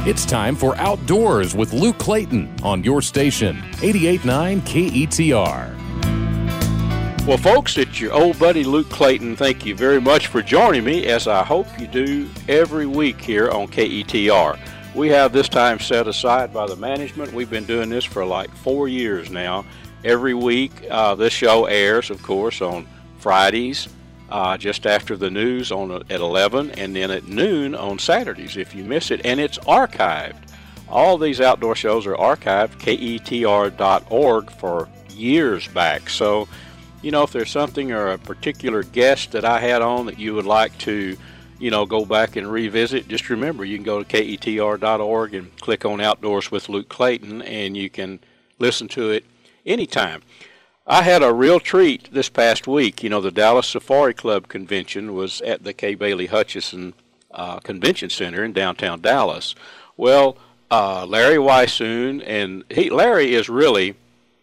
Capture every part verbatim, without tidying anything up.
It's time for Outdoors with Luke Clayton on your station, eighty-eight point nine K E T R. Well, folks, it's your old buddy Luke Clayton. Thank you very much for joining me, as I hope you do every week here on K E T R. We have this time set aside by the management. We've been doing this for like four years now. Every week, uh, this show airs, of course, on Fridays, uh, just after the news on at eleven, and then at noon on Saturdays if you miss it. And it's archived. All these outdoor shows are archived, K E T R dot org, for years back. So, you know, if there's something or a particular guest that I had on that you would like to, you know, go back and revisit, just remember you can go to K E T R dot org and click on Outdoors with Luke Clayton, and you can listen to it anytime. I had a real treat this past week. You know, the Dallas Safari Club convention was at the Kay Bailey Hutchison uh, Convention Center in downtown Dallas. Well, uh, Larry Weishuhn, and he, Larry is really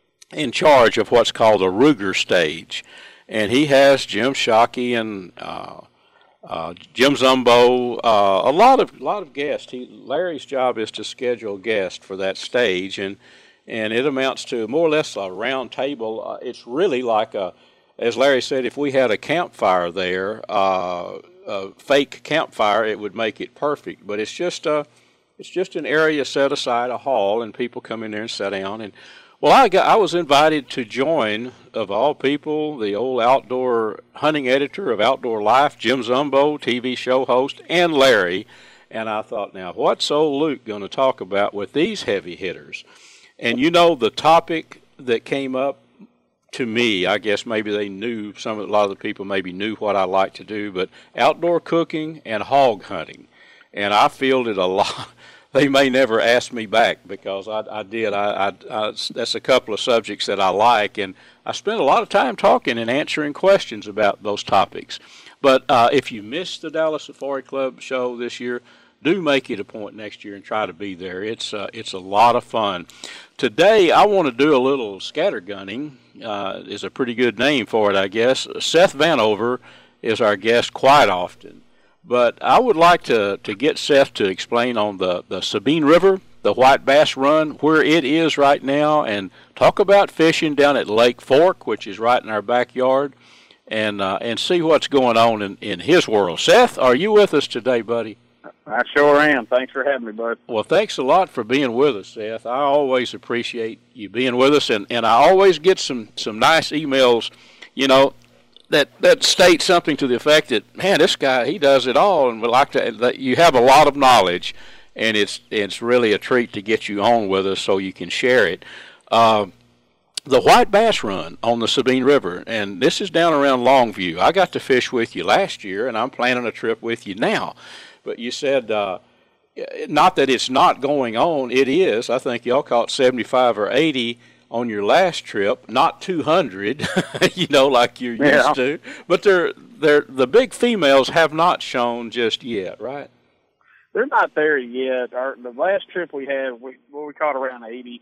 in charge of what's called the Ruger stage, and he has Jim Shockey and uh, uh, Jim Zumbo, uh, a lot of a lot of guests. He, Larry's job is to schedule guests for that stage, and and it amounts to more or less a round table. Uh, it's really like a, as Larry said, if we had a campfire there, uh, a fake campfire, it would make it perfect. But it's just a, it's just an area set aside, a hall, and people come in there and sit down. And well, I got, I was invited to join, of all people, the old outdoor hunting editor of Outdoor Life, Jim Zumbo, T V show host, and Larry. And I thought, now, what's old Luke going to talk about with these heavy hitters? And you know, the topic that came up to me, I guess maybe they knew, some a lot of the people maybe knew what I like to do, but outdoor cooking and hog hunting. And I fielded a lot. They may never ask me back because I, I did. I, I, I, that's a couple of subjects that I like, and I spent a lot of time talking and answering questions about those topics. But uh, if you missed the Dallas Safari Club show this year, do make it a point next year and try to be there. It's uh, it's a lot of fun. Today, I want to do a little scattergunning. Uh, is a pretty good name for it, I guess. Seth Vanover is our guest quite often. But I would like to, to get Seth to explain on the, the Sabine River, the White Bass Run, where it is right now, and talk about fishing down at Lake Fork, which is right in our backyard, and uh, and see what's going on in, in his world. Seth, are you with us today, buddy? I sure am. Thanks for having me, bud. Well, thanks a lot for being with us, Seth. I always appreciate you being with us, and, and I always get some, some nice emails, you know, that, that state something to the effect that, man, this guy, he does it all, and we like to, that you have a lot of knowledge, and it's it's really a treat to get you on with us so you can share it. Uh, the White Bass Run on the Sabine River, and this is down around Longview. I got to fish with you last year, and I'm planning a trip with you now. But you said, uh, not that it's not going on, it is. I think y'all caught seventy-five or eighty on your last trip, not two hundred, you know, like you're yeah. used to. But they're, they're, the big females have not shown just yet, right? They're not there yet. Our, the last trip we had, we, well, we caught around eighty.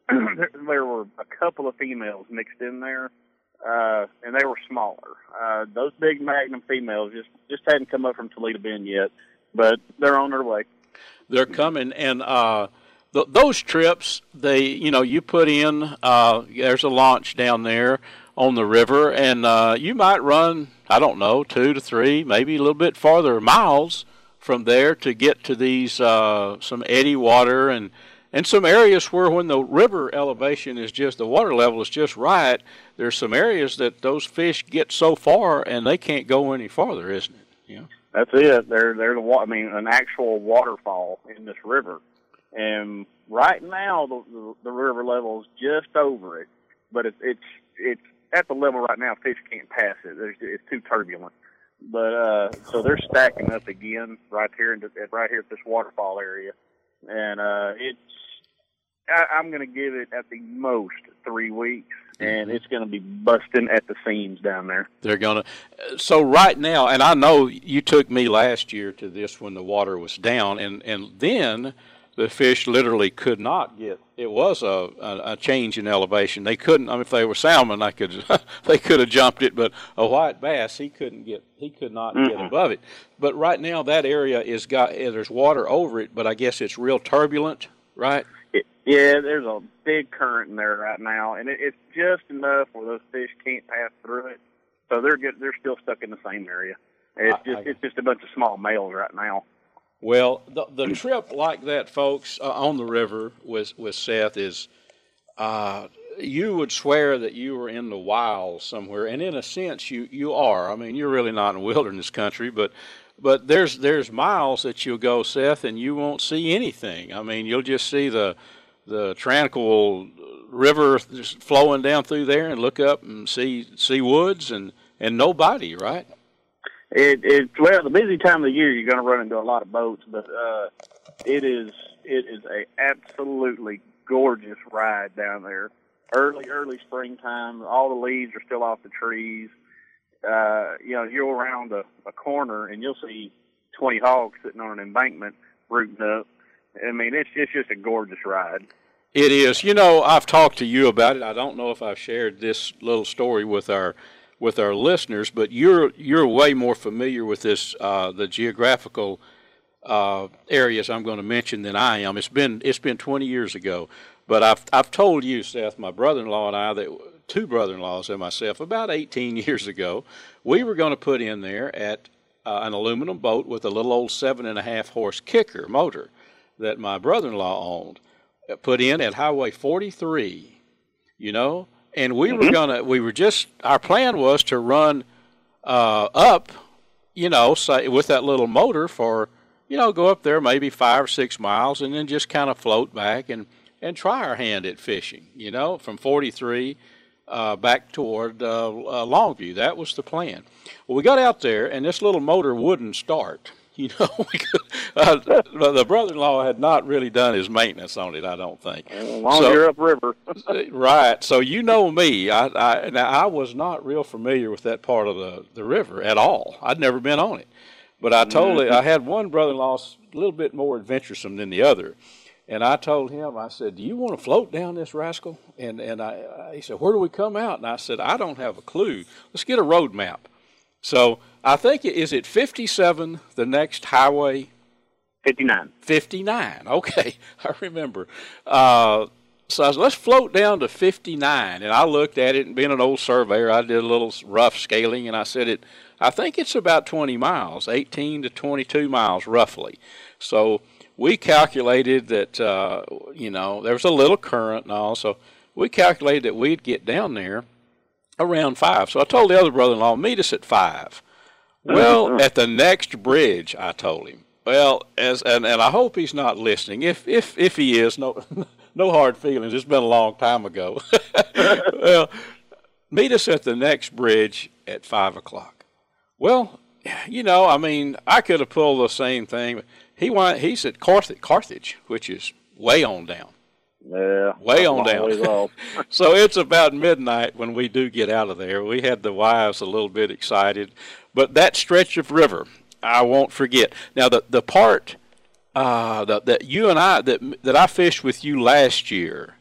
There were a couple of females mixed in there, uh, and they were smaller. Uh, those big Magnum females just, just hadn't come up from Toledo Bend yet. But they're on their way. They're coming, and uh, th- those trips, they, you know, you put in, uh, there's a launch down there on the river, and uh, you might run, I don't know, two to three, maybe a little bit farther miles from there to get to these, uh, some eddy water and, and some areas where when the river elevation is just, the water level is just right, there's some areas that those fish get so far and they can't go any farther, isn't it? You know? That's it. They're they're the I mean an actual waterfall in this river, and right now the the, the river level is just over it, but it's it's it's at the level right now fish can't pass it. There's, it's too turbulent. But uh, so they're stacking up again right here in the, right here at this waterfall area, and uh, it's I, I'm going to give it at the most three weeks. And it's going to be busting at the seams down there. They're going to. So right now, and I know you took me last year to this when the water was down, and, and then the fish literally could not get. It was a, a, a change in elevation. They couldn't. I mean, if they were salmon, I could they could have jumped it, but a white bass, he couldn't get. He could not mm-hmm. get above it. But right now, that area is got. There's water over it, but I guess it's real turbulent, right? It, yeah, there's a big current in there right now, and it, it's just enough where those fish can't pass through it, so they're get, they're still stuck in the same area. It's just I, I, it's just a bunch of small males right now. Well, the, the trip like that, folks, uh, on the river with, with Seth is, uh, you would swear that you were in the wild somewhere, and in a sense, you, you are. I mean, you're really not in wilderness country, but but there's there's miles that you'll go, Seth, and you won't see anything. I mean, you'll just see the the tranquil river just flowing down through there, and look up and see see woods and, and nobody, right? It, it well, the busy time of the year, you're going to run into a lot of boats, but uh, it is it is a absolutely gorgeous ride down there. Early, early springtime, all the leaves are still off the trees. Uh, you know, you're around a, a corner and you'll see twenty hogs sitting on an embankment rooting up. I mean, it's it's just a gorgeous ride. It is. You know, I've talked to you about it. I don't know if I've shared this little story with our. with our listeners, but you're you're way more familiar with this uh, the geographical uh, areas I'm going to mention than I am. It's been it's been twenty years ago, but I've I've told you, Seth, my brother-in-law and I, that two brother-in-laws and myself, about eighteen years ago, we were going to put in there at uh, an aluminum boat with a little old seven and a half horse kicker motor that my brother-in-law owned, put in at Highway forty-three, you know. And we mm-hmm. were gonna, we were just, our plan was to run uh, up, you know, say, with that little motor for, you know, go up there maybe five or six miles and then just kind of float back and, and try our hand at fishing, you know, from forty-three uh, back toward uh, uh, Longview. That was the plan. Well, we got out there and this little motor wouldn't start. You know, we could, uh, the brother-in-law had not really done his maintenance on it, I don't think. As long so, as you're upriver. Right. So you know me. I, I, now, I was not real familiar with that part of the, the river at all. I'd never been on it. But I told mm-hmm. it, I had one brother-in-law a little bit more adventuresome than the other. And I told him, I said, do you want to float down this rascal? And, and I, I, he said, where do we come out? And I said, I don't have a clue. Let's get a road map. So I think, is it fifty-seven, the next highway? fifty-nine. fifty-nine, okay, I remember. Uh, so I said, let's float down to fifty-nine. And I looked at it, and being an old surveyor, I did a little rough scaling, and I said, it. I think it's about twenty miles, eighteen to twenty-two miles roughly. So we calculated that, uh, you know, there was a little current and all, so we calculated that we'd get down there around five. So I told the other brother-in-law, meet us at five. Well, at the next bridge, I told him. Well, as and, and I hope he's not listening. If if if he is, no no hard feelings. It's been a long time ago. Well, meet us at the next bridge at five o'clock. Well, you know, I mean, I could have pulled the same thing. He went. He's at Carthage, Carthage, which is way on down. Yeah, way on down. So it's about midnight when we do get out of there. We had the wives a little bit excited, but that stretch of river, I won't forget. Now the the part uh, that, that you and I that that I fished with you last year,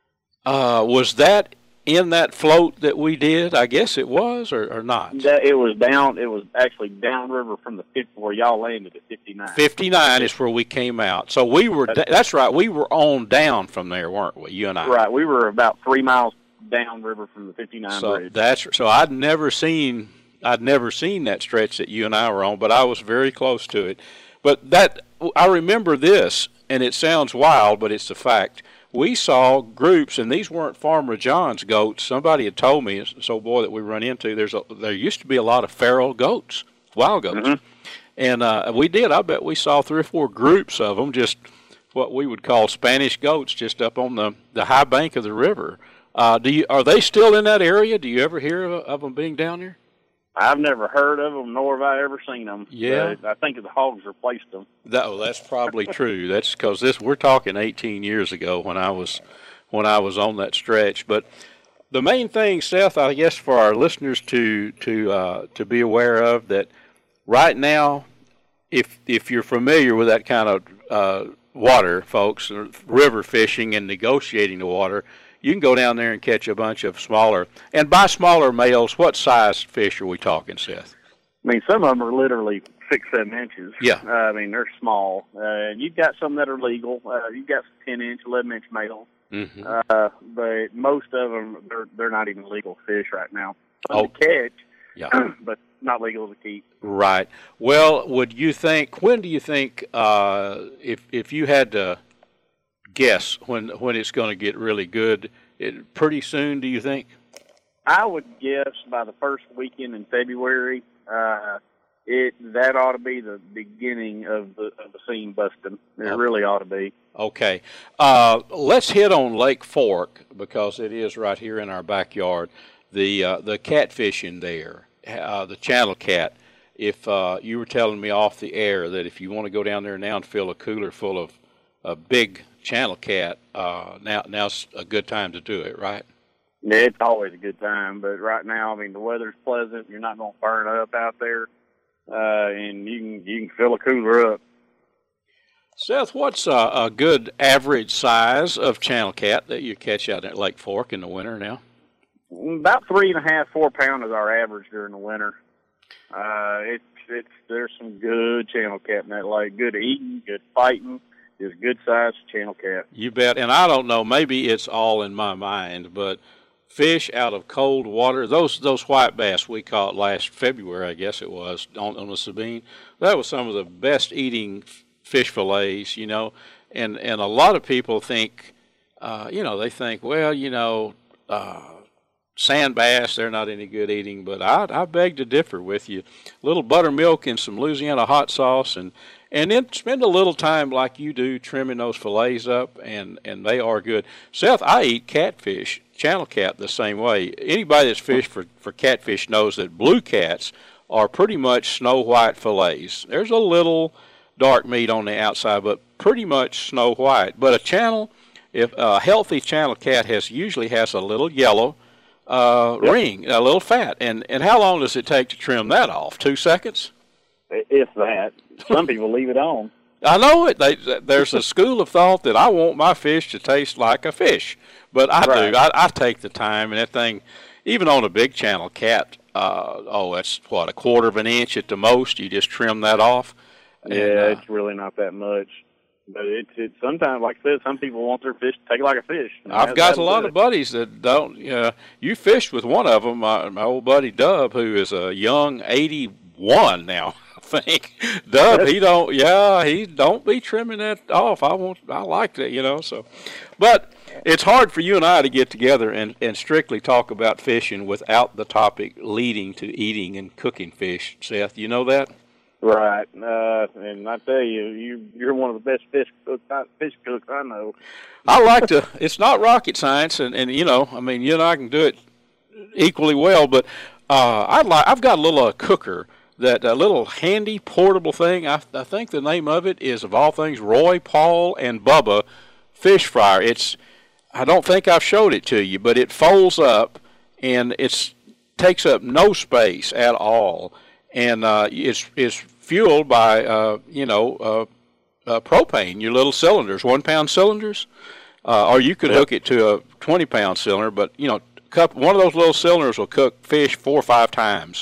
uh, was that in that float that we did? I guess it was, or, or not. That, it was down. It was actually downriver from the fifty where y'all landed at fifty-nine. Fifty-nine is where we came out. So we were. That's, that's right. We were on down from there, weren't we? You and I. Right. We were about three miles downriver from the fifty-nine so bridge. That's so. I'd never seen. I'd never seen that stretch that you and I were on, but I was very close to it. But that I remember this, and it sounds wild, but it's a fact. We saw groups, and these weren't Farmer John's goats. Somebody had told me, this old boy that we run into, there's a, there used to be a lot of feral goats, wild goats. Mm-hmm. And uh, we did. I bet we saw three or four groups of them, just what we would call Spanish goats, just up on the, the high bank of the river. Uh, do you are they still in that area? Do you ever hear of, of them being down there? I've never heard of them, nor have I ever seen them. Yeah, uh, I think the hogs replaced them. That, oh, that's probably true. That's because this we're talking eighteen years ago when I was when I was on that stretch. But the main thing, Seth, I guess for our listeners to to uh, to be aware of that right now, if if you're familiar with that kind of uh, water, folks, river fishing and negotiating the water, you can go down there and catch a bunch of smaller. And by smaller males, what size fish are we talking, Seth? I mean, some of them are literally six, seven inches. Yeah. Uh, I mean, they're small. Uh, you've got some that are legal. Uh, you've got some ten-inch, eleven-inch males. Mm-hmm. Uh, but most of them, they're, they're not even legal fish right now. Fun Oh. to catch, Yeah. but not legal to keep. Right. Well, would you think, when do you think, uh, if if you had to guess when when it's going to get really good, it, pretty soon, do you think? I would guess by the first weekend in February, uh, it that ought to be the beginning of the of the scene busting. It Okay. really ought to be. Okay. Uh, let's hit on Lake Fork, because it is right here in our backyard. The uh, the catfishing there, uh, the channel cat. If uh, you were telling me off the air that if you want to go down there now and fill a cooler full of a big channel cat, uh, now now's a good time to do it, right? Yeah, it's always a good time, but right now, I mean, the weather's pleasant. You're not going to burn up out there, uh, and you can you can fill a cooler up. Seth, what's a, a good average size of channel cat that you catch out at Lake Fork in the winter now? About three and a half, four pound is our average during the winter. Uh, it's it's there's some good channel cat in that lake. Good eating, good fighting, just good sized channel cat. You bet. And I don't know, maybe it's all in my mind, but fish out of cold water, those those white bass we caught last February, I guess it was, on, on the Sabine, that was some of the best eating fish fillets, you know. And, and a lot of people think, uh, you know, they think, well, you know, uh, sand bass, they're not any good eating, but I, I beg to differ with you. A little buttermilk and some Louisiana hot sauce, and, and then spend a little time like you do trimming those fillets up, and, and they are good. Seth, I eat catfish, channel cat, the same way. Anybody that's fished for, for catfish knows that blue cats are pretty much snow white fillets. There's a little dark meat on the outside, but pretty much snow white. But a channel, if a healthy channel cat has usually has a little yellow uh, Yep. ring, a little fat. And and how long does it take to trim that off? Two seconds? If that. Some people leave it on. I know it. They, there's a school of thought that I want my fish to taste like a fish, but I Right. do. I, I take the time, and that thing, even on a big channel cat, uh, oh, that's what, a quarter of an inch at the most. You just trim that off. Yeah, And, uh, it's really not that much. But it's it's sometimes, like I said, some people want their fish to take it like a fish. And I've that- got that's a lot good. of buddies that don't. Uh, you fished with one of them, my, my old buddy Dub, who is a young eighty-one now. I think Dub, he don't. Yeah, he don't be trimming that off. I want. I like that, you know. So, but it's hard for you and I to get together and, and strictly talk about fishing without the topic leading to eating and cooking fish. Seth, you know that? Right, uh, and I tell you, you you're one of the best fish cooks, fish cooks I know. I like to. It's not rocket science, and, and you know, I mean, you and I can do it equally well. But uh, I like. I've got a little uh, cooker, that a little handy portable thing. I, I think the name of it is, of all things, Roy, Paul, and Bubba fish fryer. It's. I don't think I've showed it to you, but it folds up, and it's takes up no space at all. And uh, it's, it's fueled by, uh, you know, uh, uh, propane, your little cylinders, one-pound cylinders. Uh, or you could Yep. hook it to a twenty-pound cylinder, but, you know, cup, one of those little cylinders will cook fish four or five times.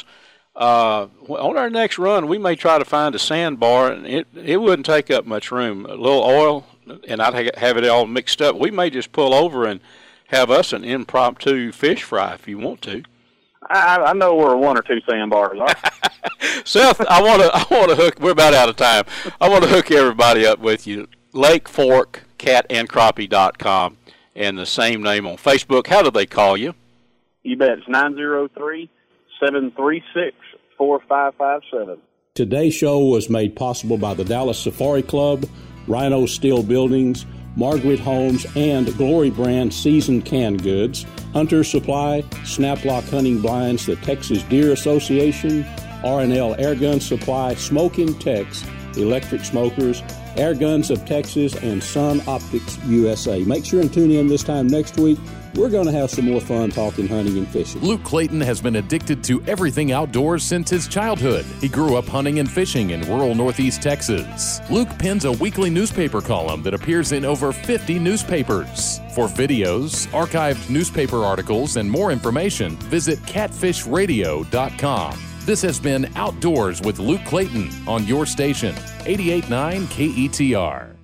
Uh, on our next run, we may try to find a sandbar, and it, it wouldn't take up much room. A little oil, and I'd ha- have it all mixed up. We may just pull over and have us an impromptu fish fry if you want to. I, I know where one or two sandbars are. Seth, I want to. I want to hook. We're about out of time. I want to hook everybody up with you. Lake Fork Cat and Crappie dot com, and the same name on Facebook. How do they call you? You bet. It's nine zero three, seven three six, four five five seven. Today's show was made possible by the Dallas Safari Club, Rhino Steel Buildings, Margaret Homes, and Glory Brand Seasoned Canned Goods, Hunter Supply, Snaplock Hunting Blinds, the Texas Deer Association, R and L Airgun Supply, Smoking Tex, Electric Smokers, Air Guns of Texas, and Sun Optics U S A. Make sure and tune in this time next week. We're going to have some more fun talking hunting and fishing. Luke Clayton has been addicted to everything outdoors since his childhood. He grew up hunting and fishing in rural Northeast Texas. Luke pens a weekly newspaper column that appears in over fifty newspapers. For videos, archived newspaper articles, and more information, visit catfish radio dot com. This has been Outdoors with Luke Clayton on your station, eighty-eight point nine K E T R.